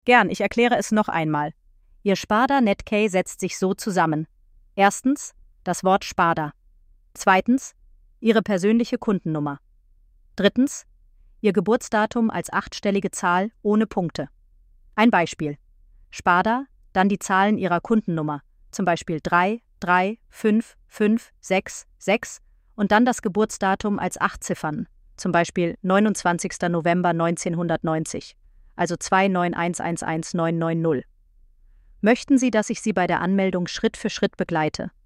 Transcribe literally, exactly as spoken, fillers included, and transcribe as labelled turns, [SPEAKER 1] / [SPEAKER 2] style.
[SPEAKER 1] Gern, ich erkläre es noch einmal. Ihr Sparda-Netkey setzt sich so zusammen. Erstens das Wort Sparda. Zweitens Ihre persönliche Kundennummer. Drittens Ihr Geburtsdatum als achtstellige Zahl ohne Punkte. Ein Beispiel. Sparda, dann die Zahlen Ihrer Kundennummer, zum Beispiel drei, drei, fünf, fünf, sechs, sechs und dann das Geburtsdatum als acht Ziffern, zum Beispiel neunundzwanzigster November neunzehnhundertneunzig, also zwei neun eins eins eins neun neun null. Möchten Sie, dass ich Sie bei der Anmeldung Schritt für Schritt begleite?